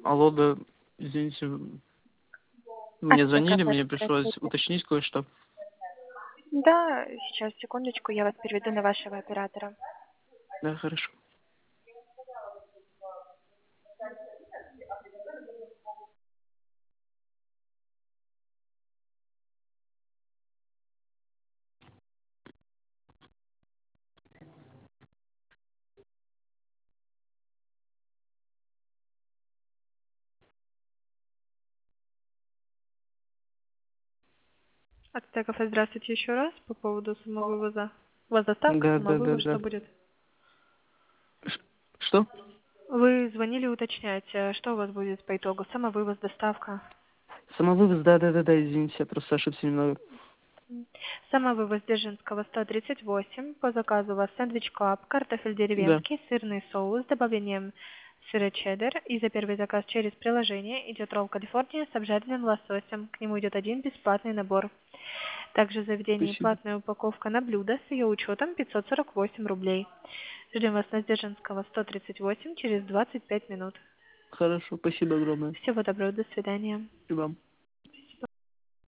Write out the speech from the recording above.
Алло, да, извините, мне Астра звонили, кафе, мне пришлось здравствуйте. уточнить кое-что. Да, сейчас, секундочку, я вас переведу на вашего оператора. Да, хорошо. Астра кафе, здравствуйте еще раз по поводу самовывоза. У вас доставка, Да, да, да, самовывоз, да. что будет? Что? Вы звонили уточнять, что у вас будет по итогу? Самовывоз, доставка? Самовывоз, да, да, да, да, извините, я просто ошибся немного. Самовывоз Дзержинского, 138. По заказу у вас сэндвич клаб, картофель Да, деревенский, сырный соус с добавлением сыра чеддер. И за первый заказ через приложение идет ролл Калифорния с обжаренным лососем. К нему идет один бесплатный набор. Также в заведении спасибо. платная упаковка на блюдо с ее учетом 548 рублей. Ждем вас на Дзержинского, 138 через 25 минут. Хорошо, спасибо огромное. Всего доброго, до свидания. И вам.